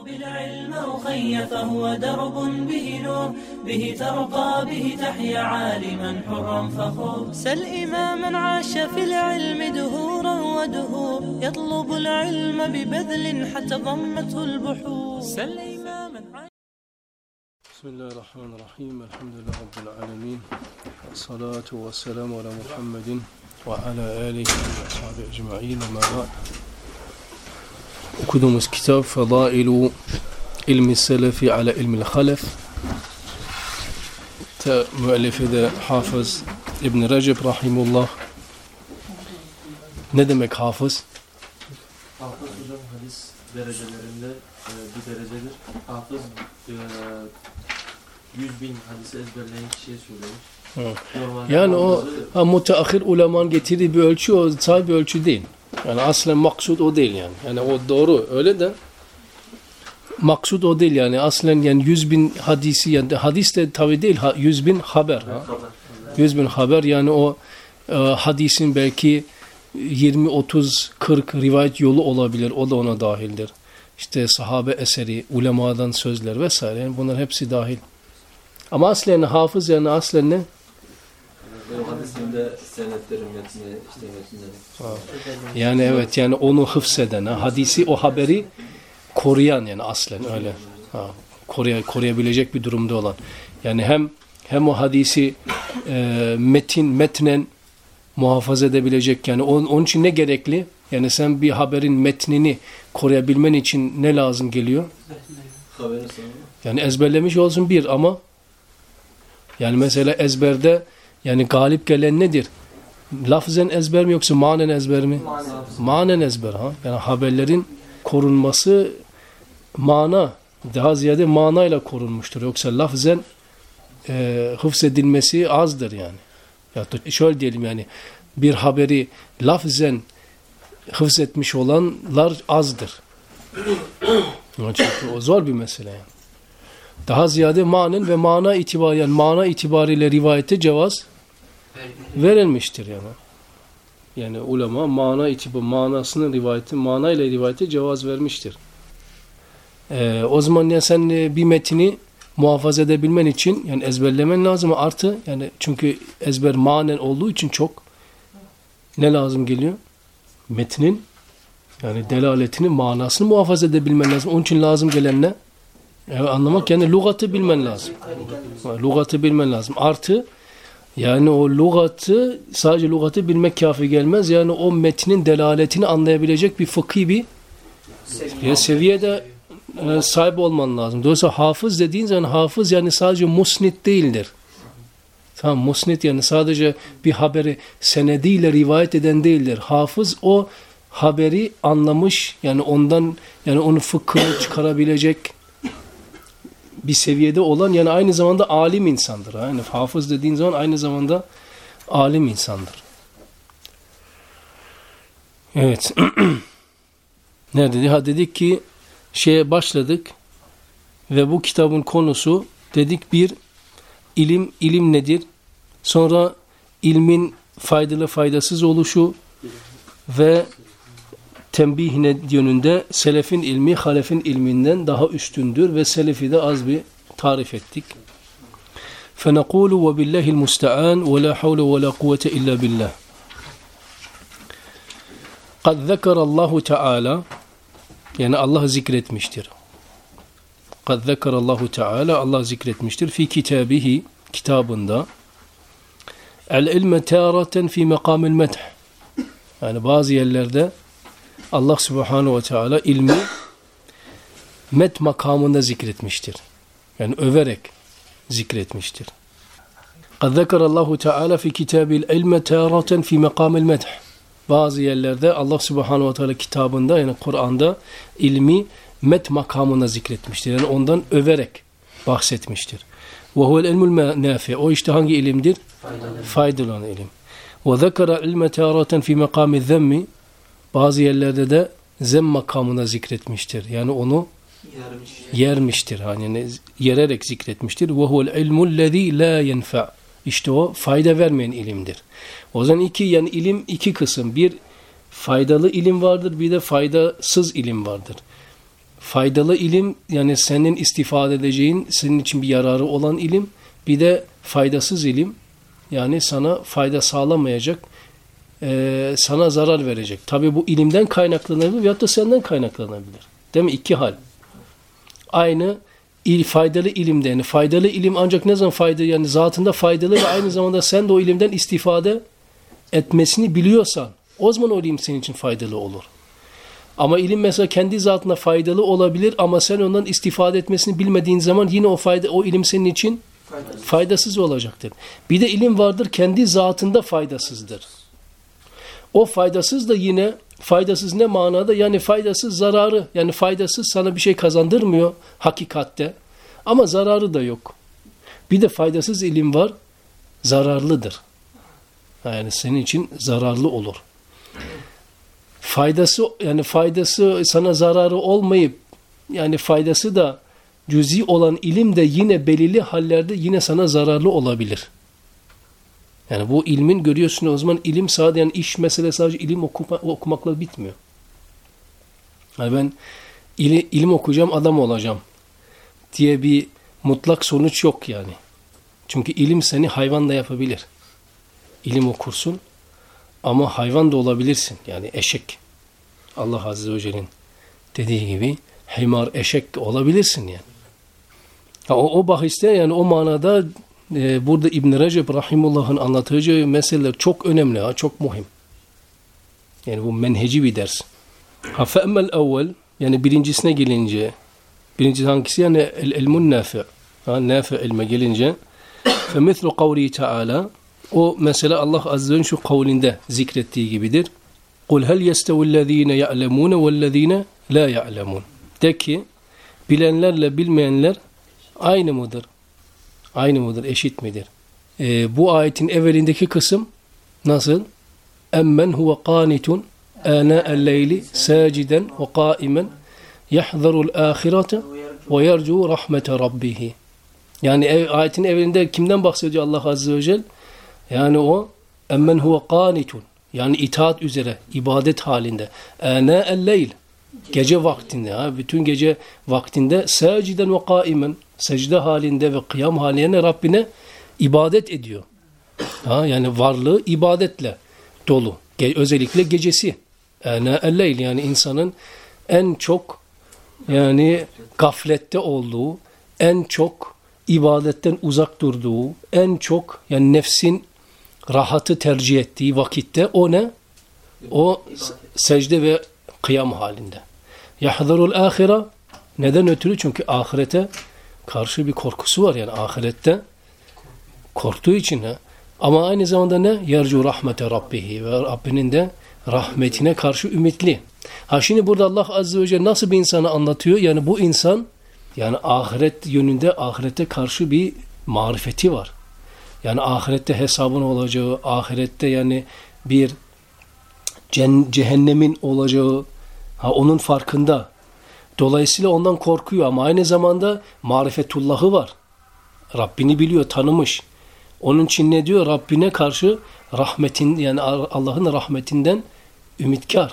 بالعلم أخي فهو درب به نور به ترقى به تحيا عالما حرا فخور سل إماما عاش في العلم دهورا ودهور يطلب العلم ببذل حتى ضمته البحور سل إماما بسم الله الرحمن الرحيم الحمد لله رب العالمين والصلاة والسلام على محمد وعلى آله وصحبه أجمعين وما بعد. Okuduğumuz kitap Fadailu İlmi Selefi ala İlmil Halef. Müellifi de Hafız İbn Recep Rahimullah. Ne demek hafız? Hafız hocam hadis derecelerinde bir derecedir. Hafız 100.000 hadisi ezberleyen kişiye söylemiş. Yani o müteahhir ulemanın getirdiği bir ölçü, o sahibi ölçü değil. Yani aslen maksud o değil yani. Yani o doğru öyle de maksud o değil yani. Aslen yani 100.000 hadisi, yani hadis de tabi değil, 100.000 haber. 100.000 haber yani o hadisin belki 20, 30, 40 rivayet yolu olabilir. O da ona dahildir. İşte sahabe eseri, ulemadan sözler vesaire. Yani bunlar hepsi dahil. Ama aslen hafız yani aslen ne? Hadisinde senetlerin metni, işte metinleri. Yani evet yani onu hıfzeden, hadisi o haberi koruyan yani aslen öyle. Koruyabilecek bir durumda olan. Yani hem o hadisi metnen muhafaza edebilecek yani onun için ne gerekli? Yani sen bir haberin metnini koruyabilmen için ne lazım geliyor? Yani ezberlemiş olsun bir ama yani mesela ezberde yani galip gelen nedir? Lafzen ezber mi yoksa manen ezber mi? Manen ezber ha. Yani haberlerin korunması mana daha ziyade manayla korunmuştur. Yoksa lafzen hıfzedilmesi azdır yani. Ya da şöyle diyelim yani bir haberi lafzen hıfzetmiş olanlar azdır. Çünkü o zor bir mesele yani. Daha ziyade manen ve mana itibariyle yani mana itibariyle rivayete cevaz verilmiştir yani. Yani ulema manasının rivayeti manayla rivayete cevaz vermiştir. O zaman yani sen bir metni muhafaza edebilmen için yani ezberlemen lazım artı yani çünkü ezber manen olduğu için çok ne lazım geliyor? Metnin yani delaletini manasını muhafaza edebilmen lazım. Onun için lazım gelen ne? Anlamak yani lügatı bilmen lazım. Lügatı bilmen lazım. Artı yani o lügatı sadece lügatı bilmek kafi gelmez. Yani o metnin delaletini anlayabilecek bir fıkhi bir seviyede sahip olman lazım. Dolayısıyla hafız dediğin zaman hafız yani sadece musnid değildir. Tamam musnid yani sadece bir haberi senediyle rivayet eden değildir. Hafız o haberi anlamış yani ondan yani onu fıkhını çıkarabilecek bir seviyede olan yani aynı zamanda alim insandır. Yani hafız dediğin zaman aynı zamanda alim insandır. Evet. Nerede? Dedik ki şeye başladık ve bu kitabın konusu dedik bir ilim nedir? Sonra ilmin faydalı faydasız oluşu ve tembih yönünde selefin ilmi halefin ilminden daha üstündür ve selefi de az bir tarif ettik. فَنَقُولُ وَبِاللّٰهِ الْمُسْتَعَانِ وَلَا حَوْلَ وَلَا قُوَّةَ إِلَّا بِاللّٰهِ قَدْ ذَكَرَ اللّٰهُ تَعَالَى yani Allah zikretmiştir. قَدْ ذَكَرَ اللّٰهُ تَعَالَى Allah zikretmiştir. Fi kitabihi kitabında el-ilme târaten fi mekamil medh yani bazı yerlerde Allah Subhanahu ve Teala ilmi met makamında zikretmiştir. Yani överek zikretmiştir. قَدْ ذَكَرَ اللّٰهُ تَعَالَى فِي كِتَابِ الْعِلْمَ تَارَةً فِي مَقَامِ الْمَدْحِ bazı yerlerde Allah Subhanahu ve Teala kitabında yani Kur'an'da ilmi met makamına zikretmiştir. Yani ondan överek bahsetmiştir. وَهُوَ الْاِلْمُ النَّافِعِ o işte hangi ilimdir? Faydalı olan ilim. وَذَكَرَ الْعِلْمَ تَارَةً فِي مَقَامِ الذَّمِّ bazı yerlerde de zem makamına zikretmiştir. Yani onu yermiştir. Yani yererek zikretmiştir. وَهُوَ الْعِلْمُ الَّذ۪ي لَا يَنْفَعُ İşte o fayda vermeyen ilimdir. O zaman yani ilim iki kısım. Bir faydalı ilim vardır, bir de faydasız ilim vardır. faydalı ilim yani senin istifade edeceğin, senin için bir yararı olan ilim. Bir de faydasız ilim yani sana fayda sağlamayacak, sana zarar verecek. Tabi bu ilimden kaynaklanabilir veyahut da senden kaynaklanabilir. Değil mi? İki hal. Aynı faydalı ilimde yani faydalı ilim ancak ne zaman faydalı yani zatında faydalı ve aynı zamanda sen de o ilimden istifade etmesini biliyorsan o zaman o ilim senin için faydalı olur. Ama ilim mesela kendi zatına faydalı olabilir ama sen ondan istifade etmesini bilmediğin zaman yine o ilim senin için faydasız olacaktır. Bir de ilim vardır kendi zatında faydasızdır. O faydasız da yine faydasız ne manada? Yani faydasız zararı yani faydasız sana bir şey kazandırmıyor hakikatte ama zararı da yok. Bir de faydasız ilim var zararlıdır. Yani senin için zararlı olur. Faydası sana zararı olmayıp yani faydası da cüz'i olan ilim de yine belirli hallerde yine sana zararlı olabilir. Yani bu ilmin görüyorsun o zaman ilim sadece yani iş meselesi sadece ilim okumakla bitmiyor. Yani ben ilim okuyacağım adam olacağım diye bir mutlak sonuç yok yani. Çünkü ilim seni hayvan da yapabilir. İlim okursun ama hayvan da olabilirsin. Yani eşek. Allah Azze ve Celle'nin dediği gibi himar eşek olabilirsin yani. O bahiste yani o manada burada İbn Recep Rahimullah'ın anlatacağı meseleler çok önemli, çok mühim. Yani bu menheci bir ders. Fe'emmel evvel yani birincisine gelince birincisi hangisi? Yani el-ilmun nafi'. Nafi' ilme gelince فَمِثْلُ قَوْلِهِ Teala o mesela Allah Azze ve Celle şu kavlinde zikrettiği gibidir. قُلْ هَلْ يَسْتَوِ الَّذ۪ينَ يَعْلَمُونَ وَالَّذ۪ينَ لَا يَعْلَمُونَ De ki bilenlerle bilmeyenler aynı mıdır? Aynı mıdır? Eşit midir? Bu ayetin evvelindeki kısım nasıl? اَمَّنْ هُوَ قَانِتٌ آنَاءَ اللَّيْلِ سَاجِدًا وَقَائِمًا يَحْذَرُ الْآخِرَةَ وَيَرْجُوا رَحْمَةَ رَبِّهِ Yani ayetin evvelinde kimden bahsediyor Allah Azze ve Celle? Yani o اَمَّنْ هُوَ قَانِتٌ yani itaat üzere, ibadet halinde. آنَاءَ اللَّيْلِ Gece vaktinde, bütün gece vaktinde sâciden ve kâimen secde halinde ve kıyam halinde Rabbine ibadet ediyor. Yani varlığı ibadetle dolu. Özellikle gecesi. Ânâ'el-leyl yani insanın en çok yani gaflette olduğu, en çok ibadetten uzak durduğu, en çok yani nefsin rahatı tercih ettiği vakitte o ne? O secde ve kıyam halinde. Yahzarul ahire neden ötürü? Çünkü ahirete karşı bir korkusu var yani ahirette korktuğu için ama aynı zamanda ne? Yercu rahmete rabbihi ve Rabbinin de rahmetine karşı ümitli. Şimdi burada Allah Azze ve Celle nasıl bir insanı anlatıyor? Yani bu insan yani ahiret yönünde ahirete karşı bir marifeti var. Yani ahirette hesabın olacağı, ahirette yani bir cehennemin olacağı onun farkında. Dolayısıyla ondan korkuyor ama aynı zamanda marifetullahı var. Rabbini biliyor, tanımış. Onun için ne diyor? Rabbine karşı rahmetin yani Allah'ın rahmetinden ümitkar.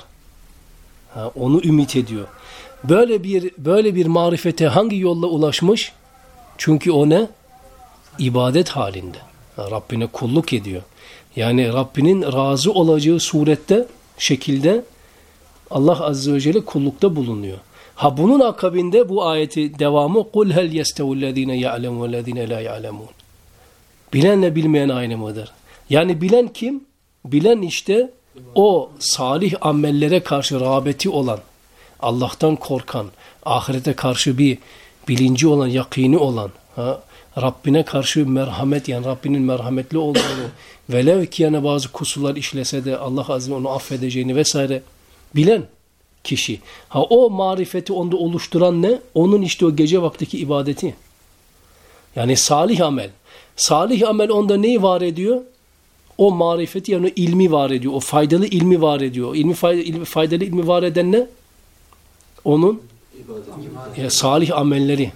Onu ümit ediyor. Böyle bir marifete hangi yolla ulaşmış? Çünkü o ne? İbadet halinde. Rabbine kulluk ediyor. Yani Rabbinin razı olacağı surette, şekilde Allah Azze ve Celle kullukta bulunuyor. Bunun akabinde bu ayeti devamı قُلْ هَلْ يَسْتَوُ الَّذ۪ينَ يَعْلَمُ وَالَّذ۪ينَ لَا يَعْلَمُونَ Bilenle bilmeyen aynı mıdır? Yani bilen kim? Bilen işte o salih amellere karşı rağbeti olan, Allah'tan korkan, ahirete karşı bir bilinci olan, yakini olan, Rabbine karşı merhamet yani Rabbinin merhametli olduğunu velev ki yani bazı kusurlar işlese de Allah Azze ve onu affedeceğini vesaire bilen kişi. O marifeti onda oluşturan ne? Onun işte o gece vaktiki ibadeti. Yani salih amel. Salih amel onda neyi var ediyor? O marifeti yani ilmi var ediyor. O faydalı ilmi var ediyor. Faydalı ilmi var eden ne? Onun salih amelleri.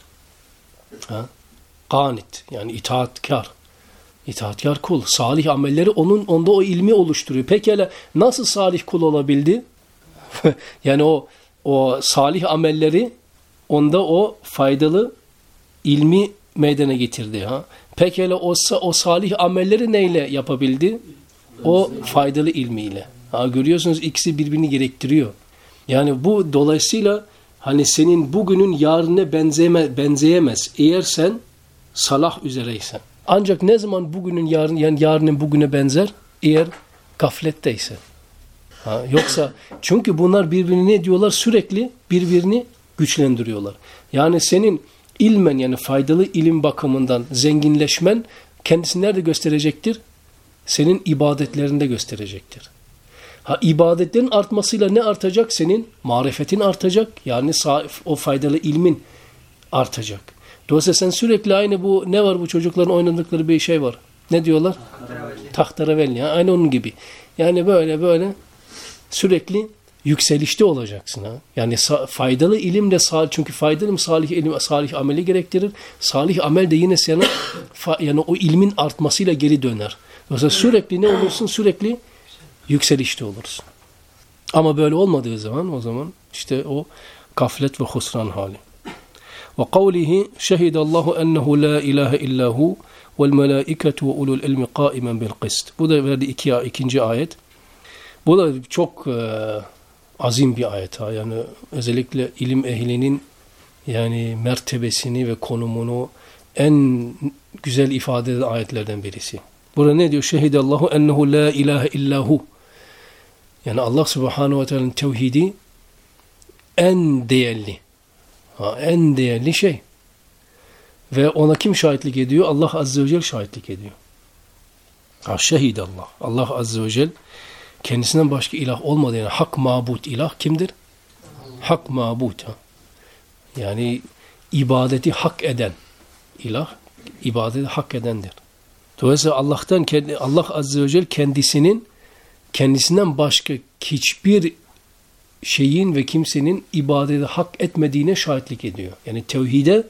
Kanit yani itaatkar. İtaatkar kul. Salih amelleri onda o ilmi oluşturuyor. Pekala nasıl salih kul olabildi? Yani o o salih amelleri onda o faydalı ilmi meydana getirdi. Pekala o salih amelleri neyle yapabildi? O faydalı ilmiyle. Görüyorsunuz ikisi birbirini gerektiriyor. Yani bu dolayısıyla hani senin bugünün yarına benzeyemez. Eğer sen salah üzereysen. Ancak ne zaman bugünün yarının bugüne benzer? Eğer gafletteysen. Yoksa çünkü bunlar birbirini ne diyorlar? Sürekli birbirini güçlendiriyorlar. Yani senin ilmen yani faydalı ilim bakımından zenginleşmen kendisini nerede gösterecektir? Senin ibadetlerinde gösterecektir. İbadetlerin artmasıyla ne artacak? Senin marifetin artacak. Yani o faydalı ilmin artacak. Dolayısıyla sen sürekli aynı bu ne var bu çocukların oynadıkları bir şey var. Ne diyorlar? Tahterevalli. Aynı onun gibi. Yani böyle sürekli yükselişte olacaksın. Yani faydalı ilimle çünkü faydalı ilim salih ilim salih ameli gerektirir. Salih amel de yine sana yani o ilmin artmasıyla geri döner. Dolayısıyla sürekli ne olursun? Sürekli yükselişte olursun. Ama böyle olmadığı zaman o zaman işte o gaflet ve husran hali. Ve kavlihi şehidallahu ennehu la ilahe illahu vel melaiketu ve ulul ilmi kaimen bil qist. Bu da verdi ikinci ayet. Bu da çok azim bir ayet. Yani özellikle ilim ehlinin yani mertebesini ve konumunu en güzel ifade eden ayetlerden birisi. Burada ne diyor? Şehidallahu ennehu la ilahe illahu. Yani Allah Subhanahu ve Teala'nın tevhidi en değerli. En değerli şey. Ve ona kim şahitlik ediyor? Allah Azze ve Celle şahitlik ediyor. Şehidallah. Allah Azze ve Celle kendisinden başka ilah olmadığı yani hak mabut ilah kimdir? Hak mabut. Yani ibadeti hak eden ilah, ibadeti hak edendir. Dolayısıyla Allah Azze ve Celle kendisinden başka hiçbir şeyin ve kimsenin ibadeti hak etmediğine şahitlik ediyor. Yani tevhide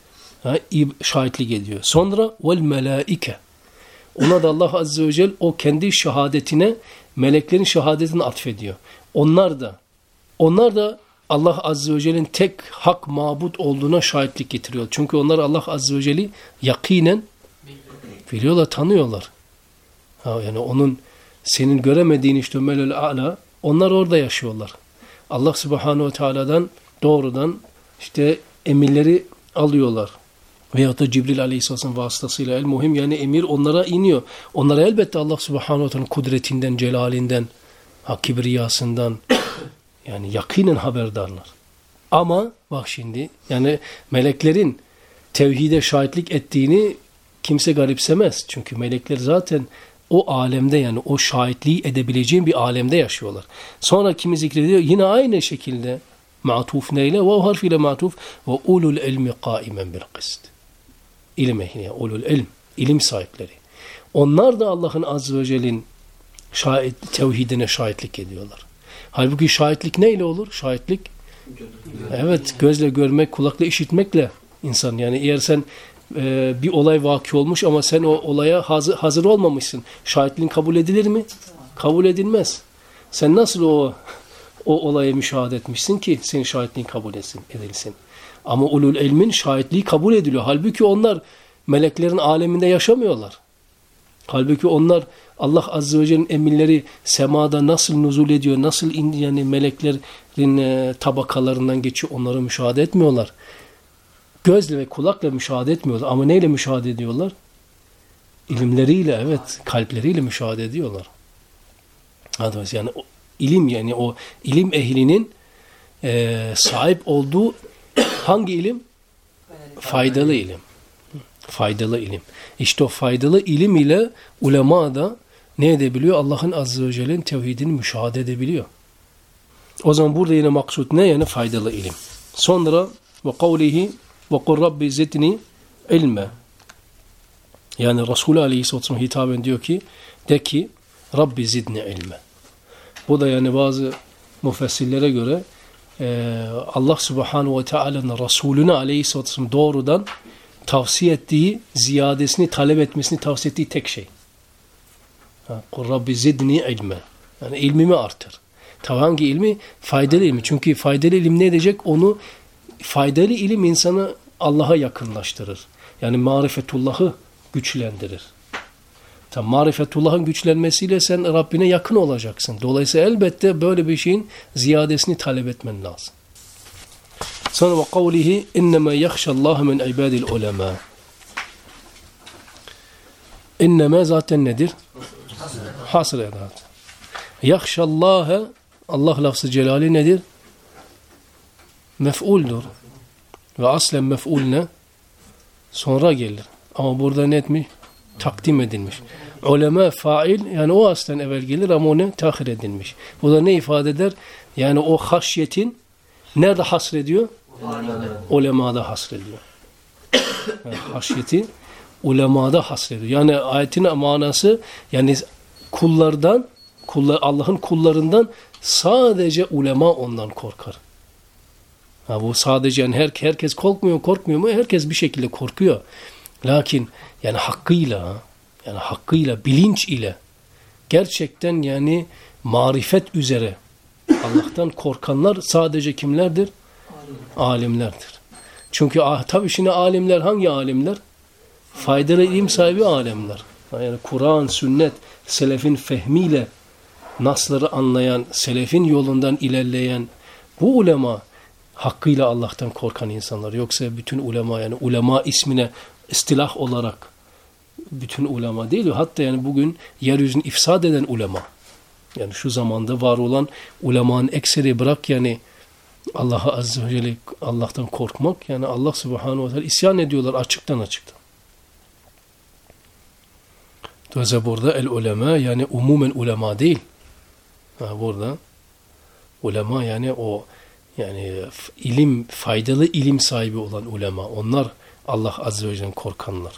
şahitlik ediyor. Sonra vel melaike. Ona da Allah Azze ve Celle o kendi şehadetine meleklerin şehadetini atfediyor. Onlar da Allah Azze ve Celle'nin tek hak mabut olduğuna şahitlik getiriyor. Çünkü onlar Allah Azze ve Celle'yi yakinen biliyorlar, tanıyorlar. Yani onun senin göremediğin işte melul a'la onlar orada yaşıyorlar. Allah Subhanahu ve Teala'dan doğrudan işte emirleri alıyorlar. Veyahut da Cibril Aleyhisselam vasıtasıyla el-muhim yani emir onlara iniyor. Onlara elbette Allah Subhanahu ve Teala'nın kudretinden, celalinden, kibriyasından yani yakinen haberdarlar. Ama bak şimdi yani meleklerin tevhide şahitlik ettiğini kimse garipsemez. Çünkü melekler zaten o alemde yani o şahitliği edebileceğin bir alemde yaşıyorlar. Sonra kimi zikrediyor? Yine aynı şekilde ma'tuf neyle? Vav harfiyle ma'tuf ve ulul ilmi kaimen bil qist. İlim ehli, yani ulul ilm, ilim sahipleri. Onlar da Allah'ın Azze ve Celle'nin tevhidine şahitlik ediyorlar. Halbuki şahitlik neyle olur? Şahitlik evet gözle görmek, kulakla işitmekle insan. Yani eğer sen bir olay vaki olmuş ama sen o olaya hazır olmamışsın. Şahitliğin kabul edilir mi? Kabul edilmez. Sen nasıl o olayı müşahede etmişsin ki senin şahitliğin kabul edilsin. Ama ulul ilmin şahitliği kabul ediliyor. Halbuki onlar meleklerin aleminde yaşamıyorlar. Halbuki onlar Allah Azze ve Celle'nin emirleri semada nasıl nuzul ediyor, nasıl yani meleklerin tabakalarından geçiyor onları müşahede etmiyorlar. Gözle ve kulakla müşahede etmiyorlar. Ama neyle müşahede ediyorlar? İlimleriyle, evet, kalpleriyle müşahede ediyorlar. Yani o ilim yani o ilim ehlinin sahip olduğu hangi ilim? Faydalı ilim. Faydalı ilim. İşte o faydalı ilim ile ulema da ne edebiliyor? Allah'ın Azze ve Celle'nin tevhidini müşahede edebiliyor. O zaman burada yine maksut ne? Yani faydalı ilim. Sonra ve kavlihi ve kul Rabbi zidni ilme. Yani Resulü Aleyhisselatü hitaben diyor ki de ki Rabbi zidni ilme. Bu da yani bazı müfessirlere göre Allah Subhanahu ve Teala'nın Resulüne Aleyhisselatü doğrudan tavsiye ettiği, ziyadesini talep etmesini tavsiye ettiği tek şey. Kul Rabbi zidni ilme. Yani ilmimi artır. Tabi hangi ilmi? Faydalı ilmi. Çünkü faydalı ilim ne edecek? Onu faydalı ilim insanı Allah'a yakınlaştırır. Yani marifetullah'ı güçlendirir. Tam marifetullah'ın güçlenmesiyle sen Rabbine yakın olacaksın. Dolayısıyla elbette böyle bir şeyin ziyadesini talep etmen lazım. Sonra ve kavlihi innema yakhşallaha min ibadil ulema. İnnema zaten nedir? Hasr edat. Yakhşallaha, Allah lafzı celali nedir? Mef'uldur. Ve aslen mef'ul ne? Sonra gelir. Ama burada ne etmiş? Takdim edilmiş. Ulema fail, yani o aslen evvel gelir ama o ne? Tahir edilmiş. Bu da ne ifade eder? Yani o haşyetin nerede hasrediyor? Ulemada hasrediyor. Yani haşyeti ulemada hasrediyor. Yani ayetin manası yani kullardan, Allah'ın kullarından sadece ulema ondan korkar. Ha, bu sadece yani herkes korkmuyor mu? Herkes bir şekilde korkuyor. Lakin yani hakkıyla, bilinç ile gerçekten yani marifet üzere Allah'tan korkanlar sadece kimlerdir? Alimlerdir. Çünkü tabii şimdi alimler hangi alimler? Faydalı ilim sahibi alimler. Yani Kur'an, sünnet, selefin fehmiyle nasları anlayan, selefin yolundan ilerleyen bu ulema hakkıyla Allah'tan korkan insanlar. Yoksa bütün ulema yani ulema ismine istilah olarak bütün ulema değil. Hatta yani bugün yeryüzünü ifsad eden ulema. Yani şu zamanda var olan ulemanın ekseri bırak yani Allah'a azze ve celle Allah'tan korkmak yani Allah subhanahu ve teala isyan ediyorlar açıktan. Dolayısıyla burada el ulema yani umumen ulema değil. Burada ulema yani o yani ilim, faydalı ilim sahibi olan ulema. Onlar Allah azze ve celle'den korkanlar.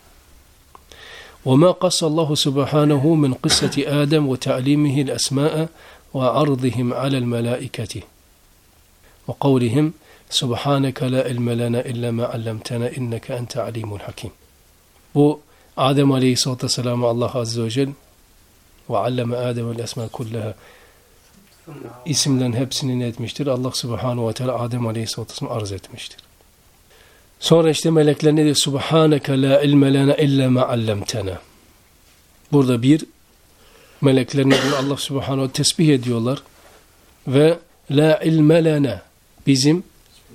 وَمَا قَصَّ اللّٰهُ سُبْحَانَهُ مِنْ قِصَّةِ آدَمْ وَتَعْلِيمِهِ الْأَسْمَاءَ وَعَرْضِهِمْ عَلَى الْمَلَائِكَةِ وَقَوْلِهِمْ سُبْحَانَكَ لَا عِلْمَ لَنَا إِلَّا مَا عَلَّمْتَنَا إِنَّكَ أَنْتَ عَلِيمٌ حَكِيمٌ. Bu Adem Aleyhisselatü Vesselam'a Allah azze ve celle وَعَلَّمَ آدَمَ الْأَسْمَاءَ كُلَّهَا isimlerin hepsini ne etmiştir? Allah subhanahu ve teala Adem Aleyhisselatü Vesselam'a arz etmiştir. Sonra işte melekler ne diyor? Subhaneke la ilme lena illa ma allamtena. Burada bir melekler ne diyor? Allah subhanahu tesbih ediyorlar ve la ilme lena bizim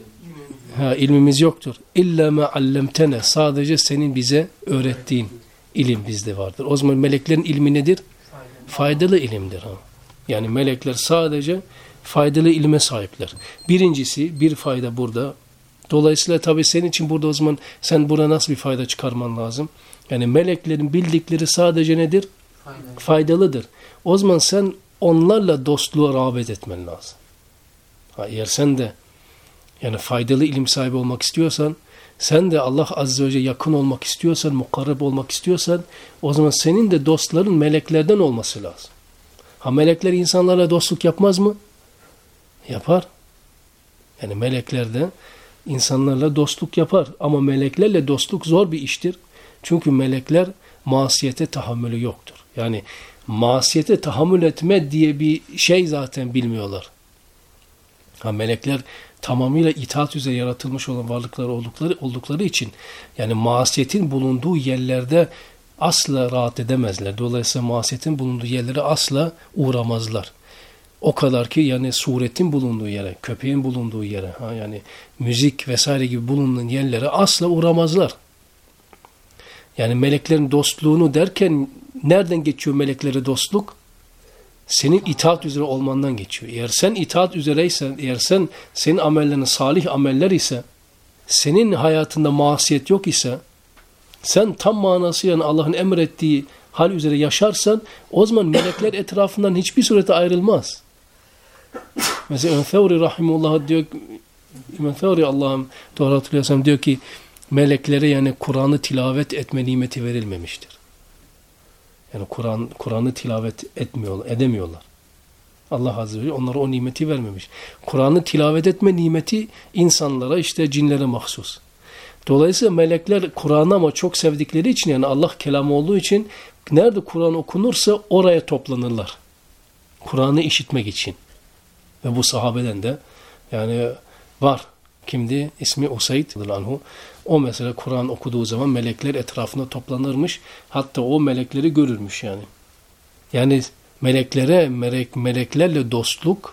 ilmimiz yoktur. İlla ma allamtena sadece senin bize öğrettiğin ilim bizde vardır. O zaman meleklerin ilmi nedir? Faydalı ilimdir. Yani melekler sadece faydalı ilme sahipler. Birincisi bir fayda burada. Dolayısıyla tabii senin için burada o zaman sen buna nasıl bir fayda çıkarman lazım? Yani meleklerin bildikleri sadece nedir? Faydalıdır. O zaman sen onlarla dostluğa rağbet etmen lazım. Eğer sen de yani faydalı ilim sahibi olmak istiyorsan, sen de Allah azze ve celle yakın olmak istiyorsan, mukarreb olmak istiyorsan, o zaman senin de dostların meleklerden olması lazım. Melekler insanlarla dostluk yapmaz mı? Yapar. Yani melekler de insanlarla dostluk yapar. Ama meleklerle dostluk zor bir iştir. Çünkü melekler masiyete tahammülü yoktur. Yani masiyete tahammül etme diye bir şey zaten bilmiyorlar. Melekler tamamıyla itaat üzere yaratılmış olan varlıklar oldukları için yani masiyetin bulunduğu yerlerde asla rahat edemezler. Dolayısıyla masiyetin bulunduğu yerlere asla uğramazlar. O kadar ki yani suretin bulunduğu yere, köpeğin bulunduğu yere, yani müzik vesaire gibi bulunan yerlere asla uğramazlar. Yani meleklerin dostluğunu derken nereden geçiyor meleklere dostluk? Senin itaat üzere olmandan geçiyor. Eğer sen itaat üzereysen, eğer senin amellerin salih ameller ise, senin hayatında masiyet yok ise, sen tam manasıyla Allah'ın emrettiği hal üzere yaşarsan, o zaman melekler etrafından hiçbir surete ayrılmaz. Mesela İmam Fevri Rahimullah diyor, İmam Fevri Allah'ım doğru hatırlıyorsam diyor ki, meleklere yani Kur'an'ı tilavet etme nimeti verilmemiştir. Yani Kur'an'ı tilavet edemiyorlar. Allah Azze ve Celle onlara o nimeti vermemiş. Kur'an'ı tilavet etme nimeti insanlara işte cinlere mahsus. Dolayısıyla melekler Kur'an'ı ama çok sevdikleri için yani Allah kelamı olduğu için nerede Kur'an okunursa oraya toplanırlar. Kur'an'ı işitmek için. Ve bu sahabeden de yani var. Kimdi? İsmi Usayd anhu. O mesela Kur'an okuduğu zaman melekler etrafında toplanırmış. Hatta o melekleri görürmüş yani. Yani meleklerle dostluk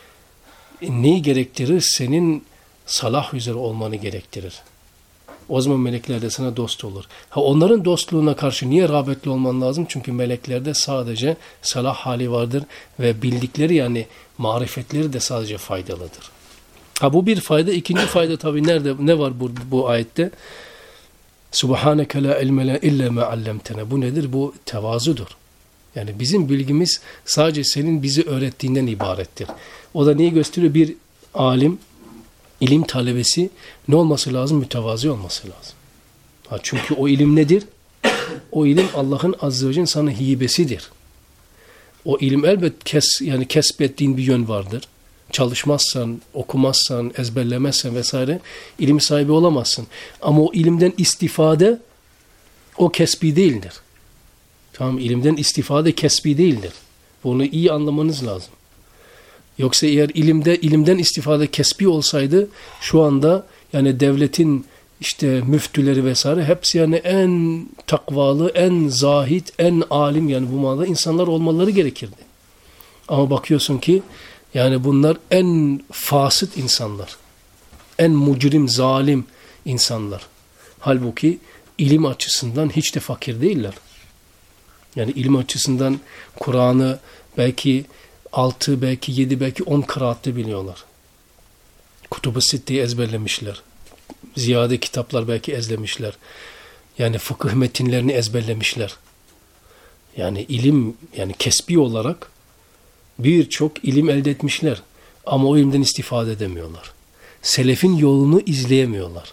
neyi gerektirir? Senin salah üzere olmanı gerektirir. O zaman melekler de sana dost olur. Onların dostluğuna karşı niye rağbetli olman lazım? Çünkü meleklerde sadece salah hali vardır ve bildikleri yani marifetleri de sadece faydalıdır. Bu bir fayda. İkinci fayda tabii ne var bu ayette? Subhaneke la ilme illa ma allamtena. Bu nedir? Bu tevazudur. Yani bizim bilgimiz sadece senin bizi öğrettiğinden ibarettir. O da neyi gösteriyor? Bir alim, ilim talebesi ne olması lazım? Mütevazi olması lazım. Çünkü o ilim nedir? O ilim Allah'ın azze ve celle sana hibesidir. O ilim elbet kesbettiğin bir yön vardır. Çalışmazsan, okumazsan, ezberlemezsen vesaire ilim sahibi olamazsın. Ama o ilimden istifade o kesbi değildir. Tamam, ilimden istifade kesbi değildir. Bunu iyi anlamanız lazım. Yoksa eğer ilimden istifade kesbi olsaydı şu anda yani devletin işte müftüleri vesaire hepsi yani en takvalı, en zahid, en alim yani bu manada insanlar olmaları gerekirdi. Ama bakıyorsun ki yani bunlar en fasıt insanlar. En mucrim, zalim insanlar. Halbuki ilim açısından hiç de fakir değiller. Yani ilim açısından Kur'an'ı belki 6, belki 7, belki 10 kıraatte biliyorlar. Kutub-ı Sitte'yi ezberlemişler. Ziyade kitaplar belki ezlemişler. Yani fıkıh metinlerini ezberlemişler. Yani ilim, yani kesbi olarak birçok ilim elde etmişler. Ama o ilimden istifade edemiyorlar. Selefin yolunu izleyemiyorlar.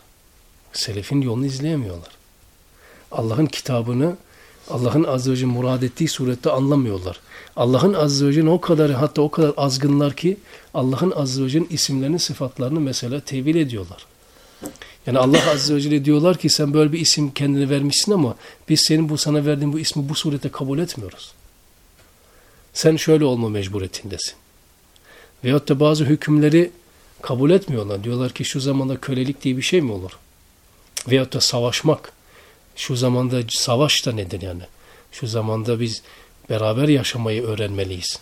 Allah'ın kitabını Allah'ın azze ve celle murad ettiği surette anlamıyorlar. Allah'ın azze ve celle o kadar azgınlar ki Allah'ın azze ve celle'nin isimlerini, sıfatlarını mesela tevil ediyorlar. Yani Allah azze ve celle diyorlar ki sen böyle bir isim kendine vermişsin ama biz senin sana verdiğin bu ismi bu surette kabul etmiyoruz. Sen şöyle olma mecburiyetindesin. Veyahut da bazı hükümleri kabul etmiyorlar. Diyorlar ki şu zamanda kölelik diye bir şey mi olur? Veyahut da savaşmak. Şu zamanda savaş da nedir yani? Şu zamanda biz beraber yaşamayı öğrenmeliyiz.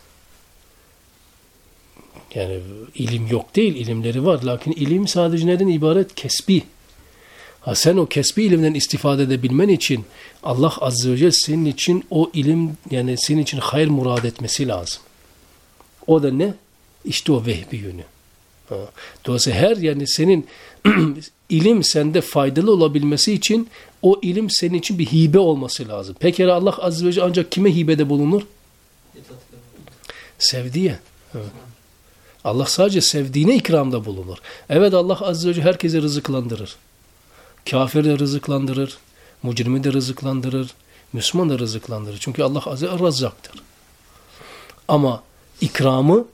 Yani ilim yok değil, ilimleri var. Lakin ilim sadece neden ibaret? Kesbi. Sen o kesbi ilimden istifade edebilmen için Allah azze ve celle senin için o ilim yani senin için hayır murad etmesi lazım. O da ne? İşte o vehbi yönü. Dolayısıyla yani senin ilim sende faydalı olabilmesi için o ilim senin için bir hibe olması lazım. Peki Allah azze ve celle ancak kime hibede bulunur? Sevdiğe. Evet. Allah sadece sevdiğine ikramda bulunur. Evet, Allah azze ve celle herkese rızıklandırır. Kafir de rızıklandırır, mucrimi de rızıklandırır, Müslüman da rızıklandırır. Çünkü Allah azze ve celle razzaktır. Ama ikram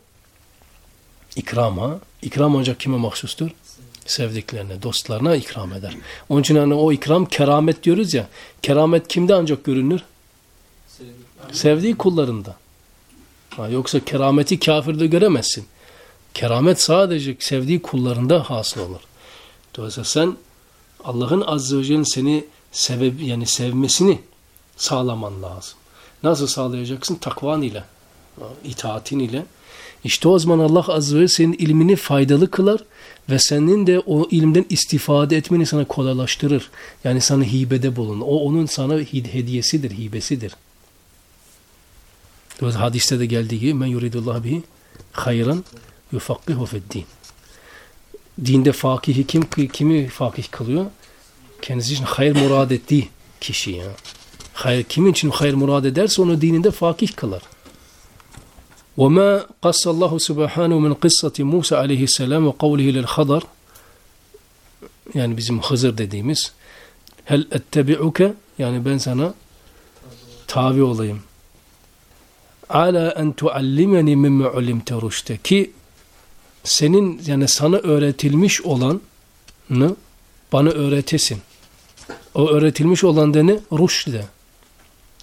ancak kime mahsustur? Sevdiklerine, dostlarına ikram eder. Onun için hani o ikram keramet diyoruz ya. Keramet kimde ancak görünür? Sevdiği kullarında. Yoksa kerameti kafirde göremezsin. Keramet sadece sevdiği kullarında hasıl olur. Dolayısıyla sen Allah'ın azze ve celle'nin seni sevmesini sağlaman lazım. Nasıl sağlayacaksın? Takvan ile, itaatin ile. İşte o zaman Allah azze ve celle senin ilmini faydalı kılar ve senin de o ilimden istifade etmeni sana kolaylaştırır. Yani sana hibede bulunur. O onun sana hediyesidir, hibesidir. Dolayısıyla hadiste de geldiği gibi men yuridullah bihi hayran yufakkihu fe'd-din. Dinde fakihi kimi fakih kılıyor? Kendisi için hayır murad ettiği kişi ya. Hayır, kimin için hayır murad ederse onu dininde fakih kılar. وَمَا قَصَّ اللّٰهُ سُبْحَانَهُ مِنْ قِصَّةِ مُوسَى aleyhisselam ve قَوْلِهِ لِلْخَضَرِ yani bizim Hızır dediğimiz hel ettebi'uke yani ben sana tabi olayım. Ala en tuallimeni mimme ulimte rüşte ki senin yani sana öğretilmiş olanı bana öğretesin. O öğretilmiş olan da ne? Rüşd.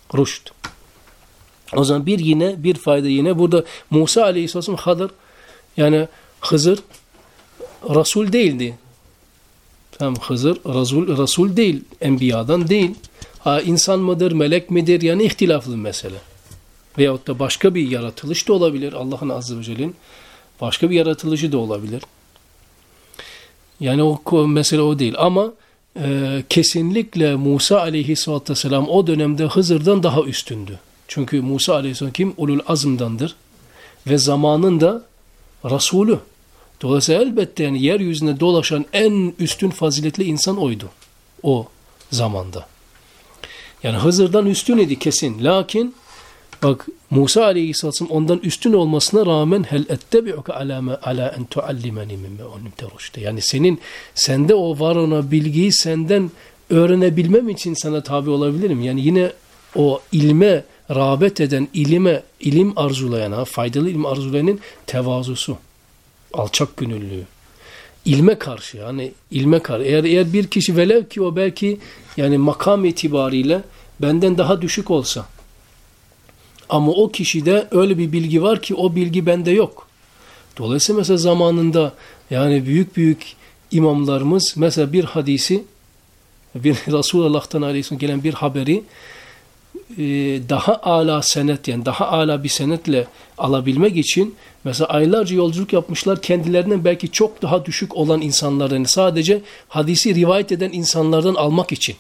O zaman bir fayda yine burada Musa aleyhisselam Hıdır Yani Hızır Resul değildi. Tamam, Hızır Resul değil. Enbiyadan değil. Ha, insan mıdır, melek midir? Yani ihtilaflı mesele. Veyahut da başka bir yaratılış da olabilir. Allah'ın Azze ve Celle'nin başka bir yaratılışı da olabilir. Yani o mesele o değil. Ama kesinlikle Musa aleyhissalatü vesselam o dönemde Hızır'dan daha üstündü. Çünkü Musa aleyhisselam kim? Ulul azmdandır. Ve zamanında Resulü. Dolayısıyla elbette yani yeryüzünde dolaşan en üstün faziletli insan oydu. O zamanda. Yani Hızır'dan üstün idi kesin. Lakin bak Musa aleyhisselam ondan üstün olmasına rağmen hel ettebi'uke ala en tuallimeni mimme ulimte rushde. Yani sende o var olan bilgiyi senden öğrenebilmem için sana tabi olabilirim. Yani yine o ilme rağbet eden, ilim arzulayan, faydalı ilim arzulayanın tevazusu, alçak gönüllülüğü. İlme karşı, yani ilme karşı. Eğer bir kişi velev ki o belki yani makam itibariyle benden daha düşük olsa, ama o kişide öyle bir bilgi var ki o bilgi bende yok. Dolayısıyla mesela zamanında yani büyük imamlarımız mesela bir hadisi, bir Resulullah'tan aleyhisselam gelen bir haberi daha âlâ senet, yani daha âlâ bir senetle alabilmek için mesela aylarca yolculuk yapmışlar, kendilerinden belki çok daha düşük olan insanlardan, yani sadece hadisi rivayet eden insanlardan almak için.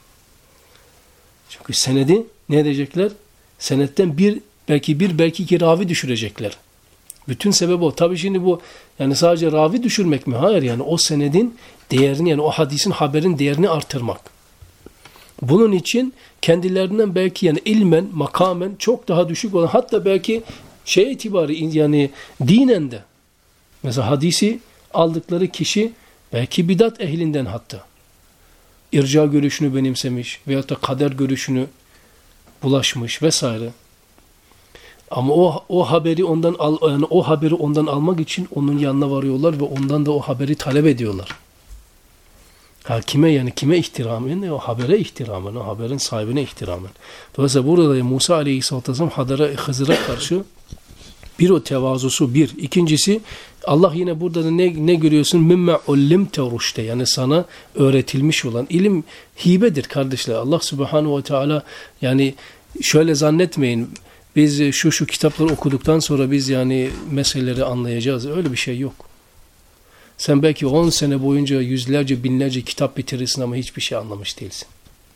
Çünkü senedi ne edecekler? Senetten belki iki ravi düşürecekler. Bütün sebep o. Tabii şimdi bu yani sadece ravi düşürmek mi? Hayır, yani o senedin değerini, yani o hadisin, haberin değerini artırmak. Bunun için kendilerinden belki yani ilmen, makamen çok daha düşük olan, hatta belki itibari yani dinen de mesela hadisi aldıkları kişi belki bidat ehlinden, hatta irca görüşünü benimsemiş veyahut da kader görüşünü bulaşmış vesaire. Ama o haberi ondan almak için onun yanına varıyorlar ve ondan da o haberi talep ediyorlar. Kime ihtiramen? O habere ihtiramen, o haberin sahibine ihtiramen. Dolayısıyla burada Musa aleyhisselatü vesselam Hızır'a karşı bir o tevazusu bir. İkincisi Allah yine burada da ne görüyorsun? Mimme ullimte rushde, yani sana öğretilmiş olan ilim hibedir kardeşler. Allah subhanahu ve teala yani şöyle zannetmeyin. Biz şu kitapları okuduktan sonra biz yani meseleleri anlayacağız. Öyle bir şey yok. Sen belki 10 sene boyunca yüzlerce, binlerce kitap bitirirsin ama hiçbir şey anlamış değilsin.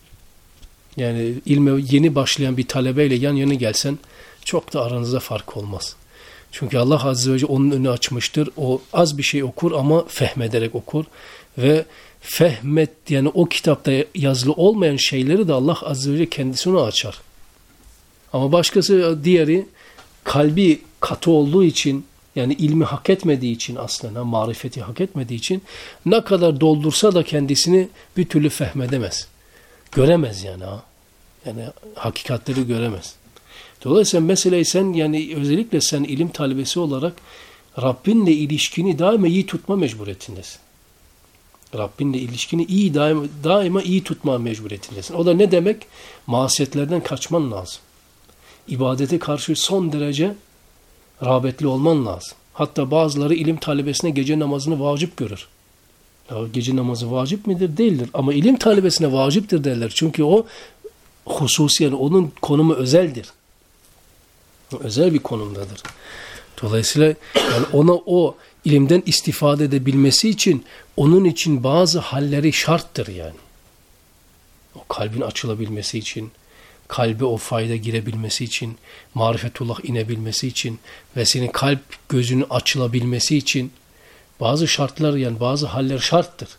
Yani ilme yeni başlayan bir talebeyle yan yana gelsen çok da aranızda fark olmaz. Çünkü Allah Azze ve Celle onun önünü açmıştır. O az bir şey okur ama fehmederek okur. Ve yani o kitapta yazılı olmayan şeyleri de Allah Azze ve Celle kendisi ona açar. Ama başkası, diğeri kalbi katı olduğu için, yani ilmi hak etmediği için, aslında marifeti hak etmediği için ne kadar doldursa da kendisini bir türlü fehmedemez. Göremez yani. Yani hakikatleri göremez. Dolayısıyla meseleyi sen, yani özellikle sen ilim talebesi olarak Rabbinle ilişkini daima iyi tutma mecburiyetindesin. Rabbinle ilişkini daima iyi tutma mecburiyetindesin. O da ne demek? Masiyetlerden kaçman lazım. İbadete karşı son derece rağbetli olman lazım. Hatta bazıları ilim talebesine gece namazını vacip görür. Ya gece namazı vacip midir? Değildir. Ama ilim talebesine vaciptir derler. Çünkü o hususi, yani onun konumu özeldir. Özel bir konumdadır. Dolayısıyla yani ona o ilimden istifade edebilmesi için onun için bazı halleri şarttır yani. O kalbin açılabilmesi için, kalbe o fayda girebilmesi için, marifetullah inebilmesi için ve senin kalp gözünün açılabilmesi için bazı şartlar, yani bazı haller şarttır.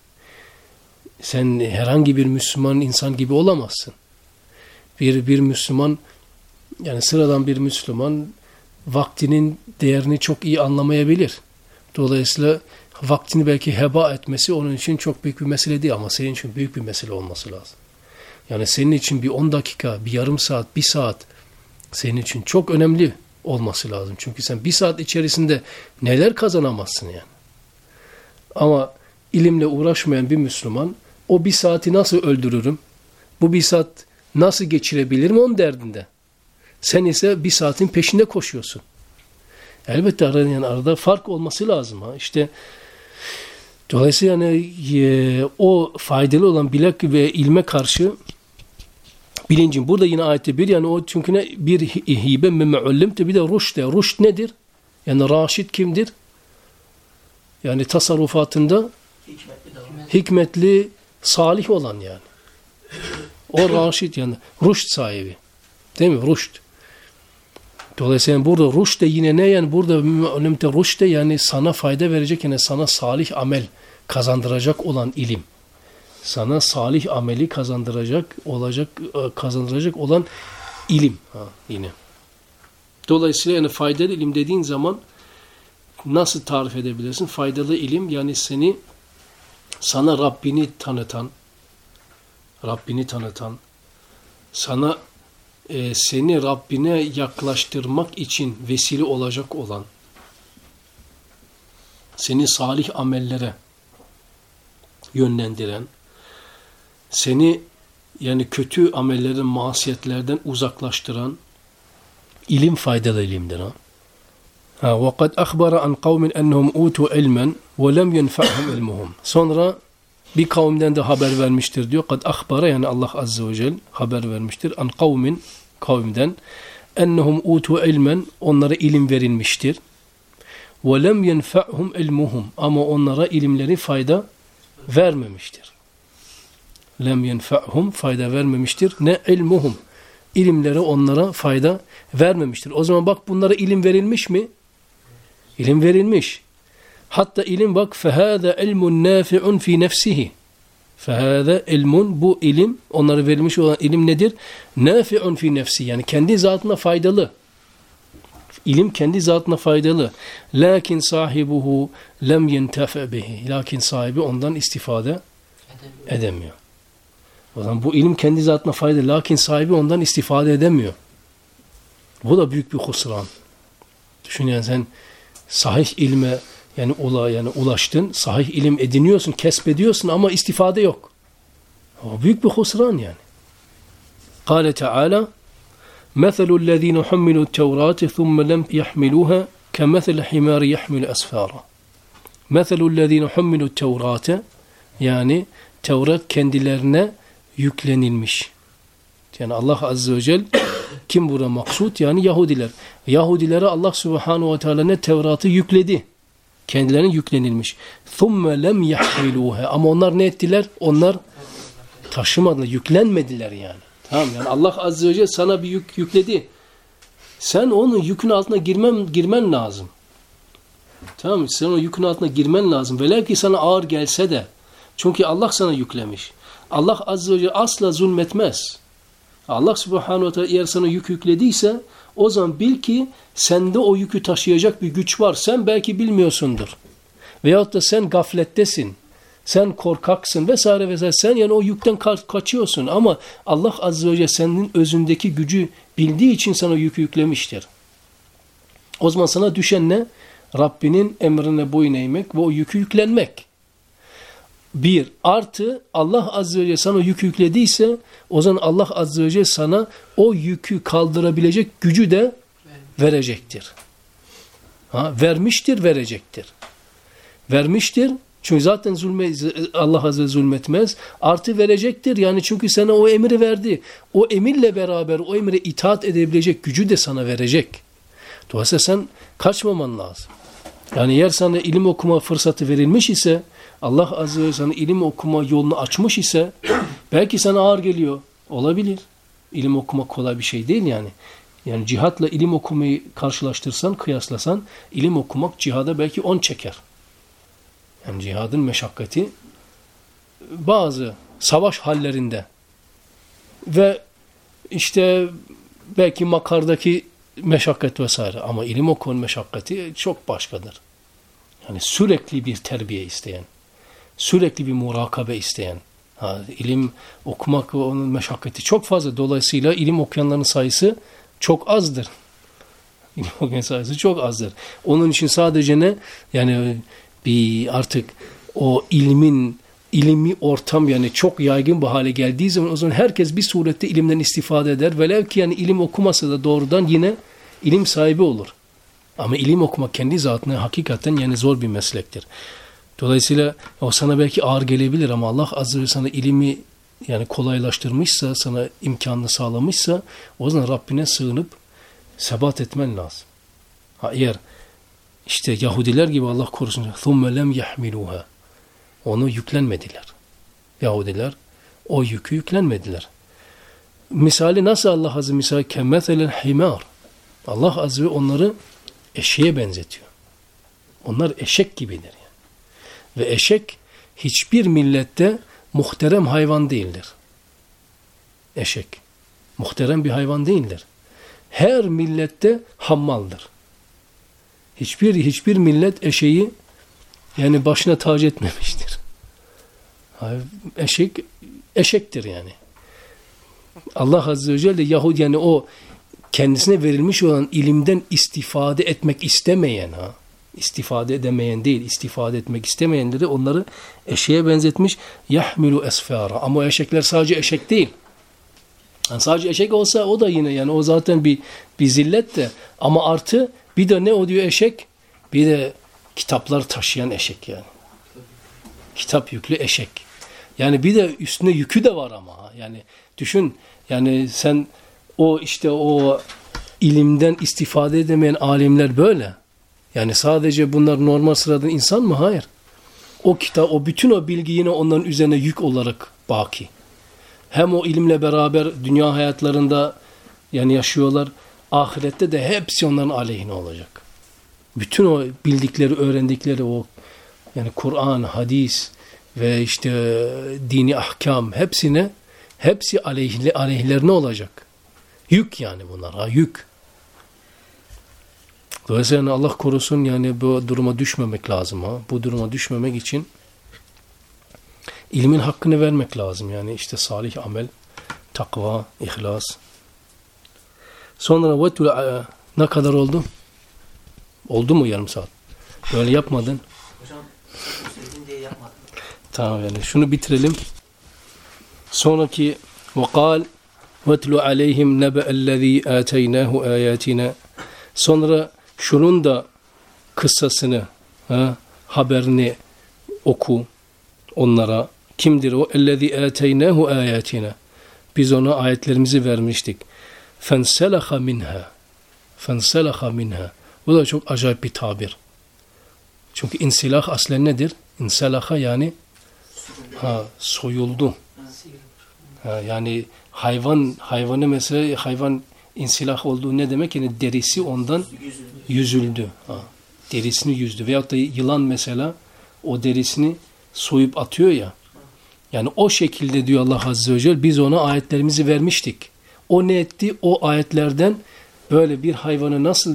Sen herhangi bir Müslüman insan gibi olamazsın. Bir Müslüman, yani sıradan bir Müslüman vaktinin değerini çok iyi anlamayabilir. Dolayısıyla vaktini belki heba etmesi onun için çok büyük bir mesele değil ama senin için büyük bir mesele olması lazım. Yani senin için bir 10 dakika, bir yarım saat, bir saat senin için çok önemli olması lazım. Çünkü sen bir saat içerisinde neler kazanamazsın yani. Ama ilimle uğraşmayan bir Müslüman o bir saati nasıl öldürürüm, bu bir saat nasıl geçirebilirim onun derdinde. Sen ise bir saatin peşinde koşuyorsun. Elbette arada fark olması lazım. İşte dolayısıyla yani o faydalı olan bilek ve ilme karşı bilincin. Burada yine ayette bir yani o çünkü ne bir hibe me'ullimte bir de rüşt. Rüşt nedir? Yani raşid kimdir? Yani tasarrufatında hikmetli, salih olan yani. O raşid yani rüşt sahibi. Değil mi? Rüşt. Dolayısıyla burada rüşt de yine ne yani burada me'ullimte rüşt de yani sana fayda verecek yani sana salih amel kazandıracak olan ilim. Sana salih ameli kazandıracak olan ilim yine. Dolayısıyla yani faydalı ilim dediğin zaman nasıl tarif edebilirsin? Faydalı ilim yani sana Rabbini tanıtan, sana seni Rabbine yaklaştırmak için vesile olacak olan, seni salih amellere yönlendiren, seni yani kötü amellerin, masiyetlerden uzaklaştıran ilim faydalı ilimdir. وَقَدْ أَخْبَرَ عَنْ قَوْمٍ أَنَّهُمْ اُوتُوا عِلْمًا وَلَمْ يَنْفَعْهُمْ عِلْمُهُم. Sonra bir kavimden de haber vermiştir diyor. قَدْ أَخْبَرَ yani Allah Azze ve Celle haber vermiştir. عَنْ قَوْمٍ kavimden اَنَّهُمْ اُوتُوا عِلْمًا onlara ilim verilmiştir. وَلَمْ يَنْفَعْهُمْ عِلْمُهُم ama onlara ilimleri fayda vermemiştir. Lem yenfa'hum fayda vermemiştir. Ne ilmuhum. İlimleri onlara fayda vermemiştir. O zaman bak bunlara ilim verilmiş mi? İlim verilmiş. Hatta ilim bak fehâze ilmun nâfi'un fî nefsihi. Fehâze ilmun bu ilim onlara verilmiş olan ilim nedir? Nâfi'un fî nefsi yani kendi zatına faydalı. İlim kendi zatına faydalı. Lakin sahibuhu lem yentefe bihi. Lakin sahibi ondan istifade edemiyor. O zaman bu ilim kendi zatına faydalı. Lakin sahibi ondan istifade edemiyor. Bu da büyük bir husran. Düşün yani sen sahih ilme yani ulaştın. Sahih ilim ediniyorsun, kesbediyorsun ama istifade yok. O büyük bir husran yani. Kâle Teala مَثَلُ الَّذ۪ينَ حُمِّلُوا التَّوْرَاتِ ثُمَّ لَمْ يَحْمِلُوهَا كَمَثَلِ الْحِمَارِ يَحْمِلُ أَسْفَارًا مَثَلُ الَّذ۪ينَ حُمِّلُوا التَّوْرَاتِ yani Tevrat kendilerine yüklenilmiş. Yani Allah Azze ve Celle kim burada maksut? Yani Yahudiler. Yahudilere Allah Subhanahu ve Teala ne Tevrat'ı yükledi. Kendilerine yüklenilmiş. ثُمَّ لَمْ يَحْمِلُوهَا ama onlar ne ettiler? Onlar taşımadılar, yüklenmediler yani. Tamam yani Allah Azze ve Celle sana bir yük yükledi. Sen onun yükün altına girmen lazım. Tamam mı? Sen o yükün altına girmen lazım. Velev ki sana ağır gelse de. Çünkü Allah sana yüklemiş. Allah Azze ve Celle asla zulmetmez. Allah Subhanahu ve Teala eğer sana yük yüklediyse o zaman bil ki sende o yükü taşıyacak bir güç var. Sen belki bilmiyorsundur. Veyahut da sen gaflettesin. Sen korkaksın vesaire vesaire. Sen yani o yükten kaçıyorsun ama Allah Azze ve Celle senin özündeki gücü bildiği için sana yükü yüklemiştir. O zaman sana düşen ne? Rabbinin emrine boyun eğmek ve o yükü yüklenmek. Bir, artı Allah Azze ve Celle sana yükü yüklediyse o zaman Allah Azze ve Celle sana o yükü kaldırabilecek gücü de verecektir. Vermiştir, verecektir. Vermiştir. Çünkü zaten Allah Azze ve zulmetmez. Artı verecektir. Yani çünkü sana o emri verdi. O emirle beraber o emre itaat edebilecek gücü de sana verecek. Dolayısıyla sen kaçmaman lazım. Yani eğer sana ilim okuma fırsatı verilmiş ise Allah Azze ve sana ilim okuma yolunu açmış ise belki sana ağır geliyor. Olabilir. İlim okumak kolay bir şey değil yani. Yani cihatla ilim okumayı karşılaştırsan, kıyaslasan ilim okumak cihada belki 10 çeker. Yani cihadın meşakkati bazı savaş hallerinde ve işte belki makardaki meşakkat vesaire ama ilim okumanın meşakkati çok başkadır. Yani sürekli bir terbiye isteyen, sürekli bir murakabe isteyen, ilim okumak ve onun meşakkati çok fazla. Dolayısıyla ilim okuyanların sayısı çok azdır. İlim okuyan sayısı çok azdır. Onun için sadece ne? Yani bir artık o ilmi ortam yani çok yaygın bir hale geldiği zaman o zaman herkes bir surette ilimden istifade eder. Velev ki yani ilim okumasa da doğrudan yine ilim sahibi olur. Ama ilim okumak kendi zatına hakikaten yani zor bir meslektir. Dolayısıyla o sana belki ağır gelebilir ama Allah azze ve celle sana ilimi yani kolaylaştırmışsa, sana imkanını sağlamışsa o zaman Rabbine sığınıp sebat etmen lazım. Ha, eğer işte Yahudiler gibi Allah korusun ثُمَّ لَمْ يَحْمِلُوهَا onu yüklenmediler. Yahudiler o yükü yüklenmediler. Misali nasıl Allah azze ve celle كَمَّثَلَ الْحِمَارِ Allah azze ve onları eşeğe benzetiyor. Onlar eşek gibidir. Yani. Ve eşek hiçbir millette muhterem hayvan değildir. Eşek. Muhterem bir hayvan değildir. Her millette hammaldır. Hiçbir millet eşeği yani başına tac etmemiştir. Eşektir yani. Allah azze ve celle Yahudi yani o kendisine verilmiş olan ilimden istifade etmek istemeyen istifade edemeyen değil, istifade etmek istemeyenleri onları eşeğe benzetmiş. Yahmilu esfara. Ama o eşekler sadece eşek değil. Yani sadece eşek olsa o da yine yani o zaten bir zillet de ama artı bir de ne o diyor eşek? Bir de kitaplar taşıyan eşek yani. Kitap yüklü eşek. Yani bir de üstüne yükü de var ama. Yani düşün yani sen o işte o ilimden istifade edemeyen alimler böyle. Yani sadece bunlar normal sıradan insan mı? Hayır. O kitap, o bütün o bilgi yine onların üzerine yük olarak baki. Hem o ilimle beraber dünya hayatlarında yani yaşıyorlar. Ahirette de hepsi onların aleyhine olacak. Bütün o bildikleri, öğrendikleri o yani Kur'an, hadis ve işte dini ahkam hepsi aleyhlerine olacak. Yük yani bunlar. Yük. Dolayısıyla Allah korusun yani bu duruma düşmemek lazım. Bu duruma düşmemek için ilmin hakkını vermek lazım. Yani işte salih amel, takva, ihlas. Sonra ne kadar oldu? Oldu mu yarım saat? Böyle yapmadın. Hocam söyledin diye yapmadım. Tamam yani şunu bitirelim. Sonraki وَقَالْ وَاتْلُ عَلَيْهِمْ نَبَأَ الَّذ۪ي آتَيْنَاهُ آيَاتِنَا Sonra şunun da kıssasını, haberini oku onlara. Kimdir o? اَلَّذ۪ي آتَيْنَاهُ آيَاتِنَا Biz ona ayetlerimizi vermiştik. فَانْسَلَخَ مِنْهَا Bu da çok acayip bir tabir. Çünkü insilah aslen nedir? İnselaha yani soyuldu. Yani hayvanı mesela hayvan insilah olduğu ne demek? Yani derisi ondan yüzüldü. Derisini yüzdü. Veyahut da yılan mesela o derisini soyup atıyor ya. Yani o şekilde diyor Allah Azze ve Celle biz ona ayetlerimizi vermiştik. O ne etti? O ayetlerden böyle bir hayvanı nasıl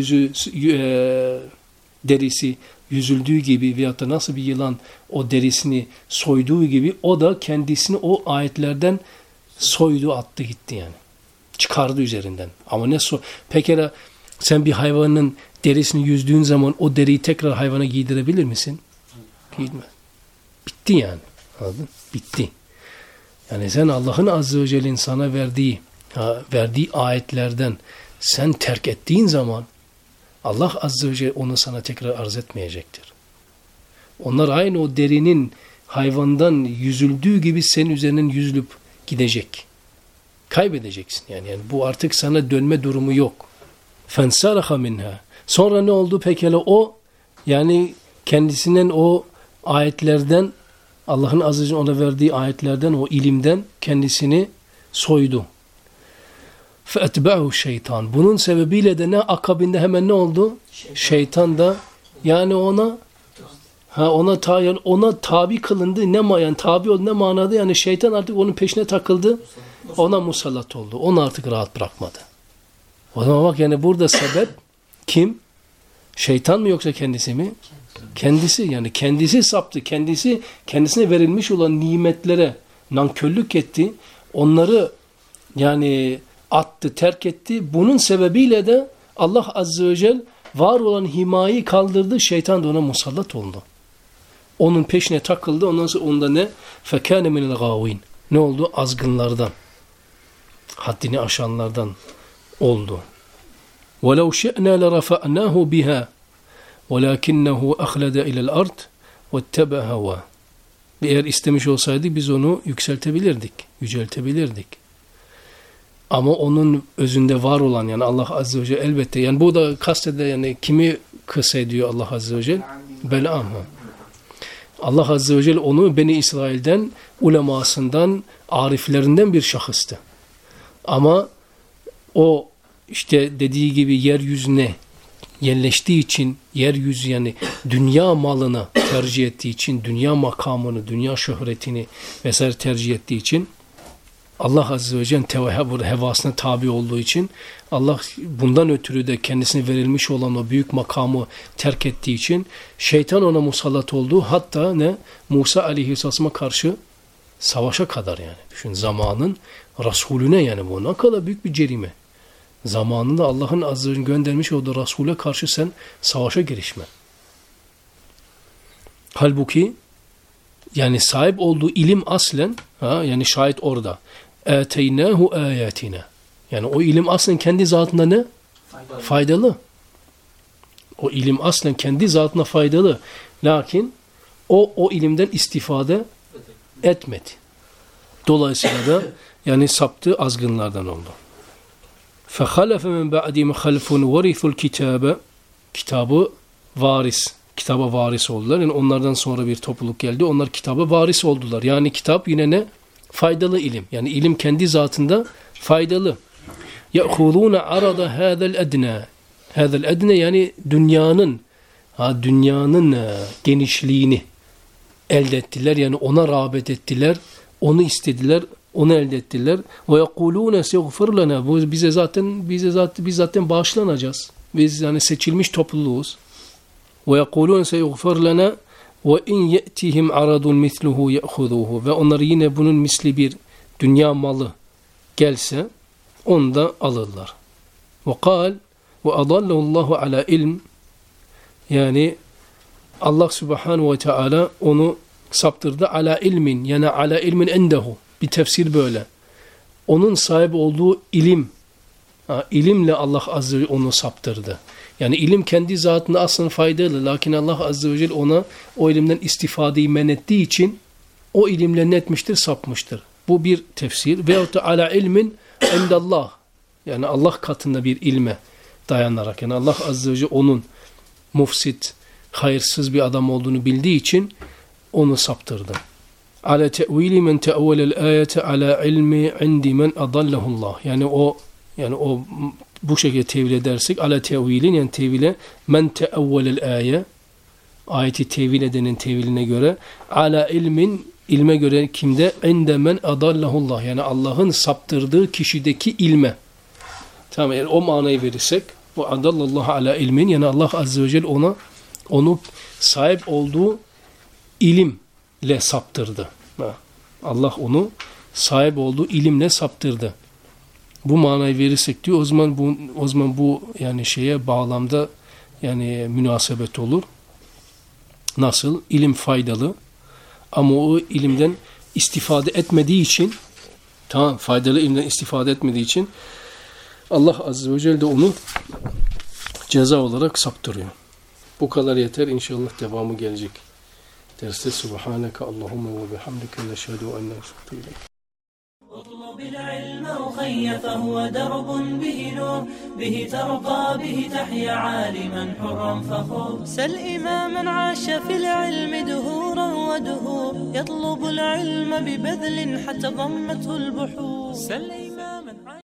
derisi yüzüldüğü gibi veyahut da nasıl bir yılan o derisini soyduğu gibi o da kendisini o ayetlerden soydu attı gitti yani. Çıkardı üzerinden. Ama ne pekala sen bir hayvanın derisini yüzdüğün zaman o deriyi tekrar hayvana giydirebilir misin? Giymez. Bitti yani. Anladın? Bitti. Yani sen Allah'ın Azze ve Celle'nin sana verdiği ayetlerden sen terk ettiğin zaman Allah Azze ve Celle onu sana tekrar arz etmeyecektir. Onlar aynı o derinin hayvandan yüzüldüğü gibi senin üzerinden yüzülüp gidecek. Kaybedeceksin yani. Bu artık sana dönme durumu yok. فَانْسَلَخَ مِنْهَا Sonra ne oldu pekala o yani kendisinden o ayetlerden Allah'ın Azze ve Celle ona verdiği ayetlerden o ilimden kendisini soydu. فَاَتْبَعُ şeytan. Bunun sebebiyle de ne akabinde hemen ne oldu? Şeytan da yani ona tabi kılındı. Yani tabi oldu ne manada? Yani şeytan artık onun peşine takıldı. Ona musallat oldu. Onu artık rahat bırakmadı. O zaman bak yani burada sebep kim? Şeytan mı yoksa kendisi mi? Kendisi yani kendisi saptı. Kendisine verilmiş olan nimetlere nankörlük etti. Onları yani attı, terk etti. Bunun sebebiyle de Allah Azze ve Celle var olan himayeyi kaldırdı. Şeytan da ona musallat oldu. Onun peşine takıldı. Ondan sonra onda ne? فَكَانَ مِنَ الْغَاوِينَ Ne oldu? Azgınlardan. Haddini aşanlardan oldu. وَلَوْ شِئْنَا لَرَفَعْنَاهُ بِهَا وَلَكِنَّهُ أَخْلَدَ إِلَى الْأَرْضِ وَاتَّبَعَ هَوَاهُ. Eğer istemiş olsaydı biz onu yükseltebilirdik, yüceltebilirdik. Ama onun özünde var olan, yani Allah Azze ve Celle elbette, yani bu da kastediyor, yani kimi kastediyor Allah Azze ve Celle? Belam. Allah Azze ve Celle onu Beni İsrail'den, ulemasından, ariflerinden bir şahıstı. Ama o işte dediği gibi yeryüzüne yerleştiği için, yeryüzü yani dünya malını tercih ettiği için, dünya makamını, dünya şöhretini vesaire tercih ettiği için, Allah Azze ve Celle hevasına tabi olduğu için, Allah bundan ötürü de kendisine verilmiş olan o büyük makamı terk ettiği için şeytan ona musallat oldu. Hatta ne? Musa Aleyhisselam'a karşı savaşa kadar yani. Düşün, zamanın Resulüne, yani bu ne kadar büyük bir cerime. Zamanında Allah'ın Azze ve Celle göndermiş olduğu Resul'e karşı sen savaşa girişme. Halbuki yani sahip olduğu ilim aslen, yani şayet orada eteynahu ayatina. Yani o ilim aslen kendi zatında ne? Faydalı. O ilim aslen kendi zatına faydalı. Lakin o ilimden istifade etmedi. Dolayısıyla da yani saptı, azgınlardan oldu. فَخَلَفَ مِنْ بَعْدِهِمْ خَلْفٌ وَرِثُوا الْكِتَابَ. Kitabı varis. Kitaba varis oldular. Yani onlardan sonra bir topluluk geldi. Onlar kitaba varis oldular. Yani kitap yine ne? Faydalı ilim. Yani ilim kendi zatında faydalı. يَأْخُذُونَ عَرَضَ هَذَا الْأَدْنَى. هَذَا الْأَدْنَى yani dünyanın genişliğini elde ettiler. Yani ona rağbet ettiler. Onu istediler. Onu elde ettiler. وَيَقُولُونَ سَيْغْفِرْ لَنَا. Biz zaten bağışlanacağız. Biz yani seçilmiş topluluğuz. وَيَقُولُونَ سَيْغْفِرْ لَنَا وَاِنْ يَأْتِهِمْ عَرَضٌ مِثْلُهُ يَأْخُذُوهُ. Ve onlar yine bunun misli bir dünya malı gelse onu da alırlar. وَقَالْ وَأَضَلَّهُ اللّٰهُ عَلَى ilm. Yani Allah Subhanahu ve Teala onu saptırdı ala ilmin, yani ala ilmin endehu. Bir tefsir böyle. Onun sahip olduğu ilim, ilimle Allah Azze ve Celle onu saptırdı. Yani ilim kendi zatında aslında faydalı. Lakin Allah Azze ve Celle ona o ilimden istifadeyi men ettiği için o ilimle ne etmiştir? Sapmıştır. Bu bir tefsir. Veyahut da ala ilmin endallah. Yani Allah katında bir ilme dayanarak. Yani Allah Azze ve Celle onun mufsit, hayırsız bir adam olduğunu bildiği için onu saptırdı. Ala te'vili men te'evvelel ayete ala ilmi indi men adallahullah. Yani o bu şekilde tevil edersek ala tevilin, yani tevile men teevvelel aye, ayeti tevil edenin teviline göre, ala ilmin, ilme göre kimde? Inde men adallahullah. Yani Allah'ın saptırdığı kişideki ilme. Tamam, eğer o manayı verirsek bu adallallahu ala ilmin, yani Allah Azze ve Celle onu sahip olduğu ilimle saptırdı. Allah onu sahip olduğu ilimle saptırdı. Bu manayı verirsek diyor, o zaman bu yani şeye bağlamda yani münasebet olur. Nasıl? İlim faydalı ama o ilimden istifade etmediği için, tamam, faydalı ilimden istifade etmediği için Allah Azze ve Celle de onu ceza olarak saptırıyor. Bu kadar yeter. İnşallah devamı gelecek derste. Subhaneke Allahümme ve bihamdike neşhedü en la ilahe illa ente. اطلب العلم أخي فهو درب به نور به ترقى به تحيا عالما حرا فخور سل إماما عاش في العلم دهورا ودهور يطلب العلم ببذل حتى ضمته البحور سل إماما